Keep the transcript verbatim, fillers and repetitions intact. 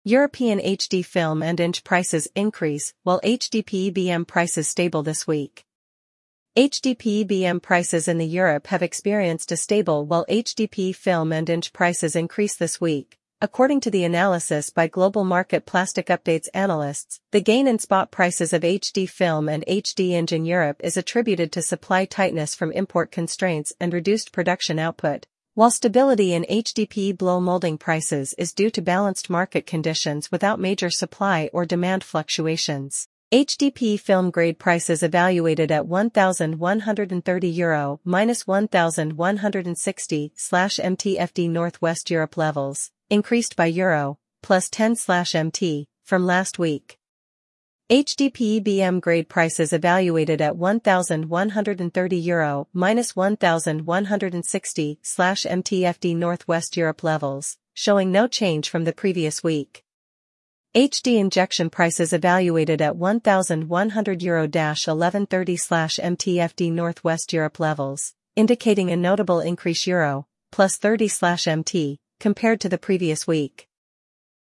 European H D film and inch prices increase, while H D P E B M prices stable this week. H D P E B M prices in the Europe have experienced a stable while H D P film and inch prices increase this week. According to the analysis by Global Market Plastic Updates analysts, the gain in spot prices of H D film and H D inch in Europe is attributed to supply tightness from import constraints and reduced production output, while stability in H D P blow molding prices is due to balanced market conditions without major supply or demand fluctuations. H D P film grade prices evaluated at one thousand one hundred thirty euro minus one thousand one hundred sixty slash M T F D Northwest Europe levels, increased by euro plus ten slash M T from last week. H D P E B M grade prices evaluated at one thousand one hundred thirty euro minus one thousand one hundred sixty slash M T F D Northwest Europe levels, showing no change from the previous week. H D injection prices evaluated at one thousand one hundred euro eleven thirty slash M T F D Northwest Europe levels, indicating a notable increase euro plus thirty slash M T compared to the previous week.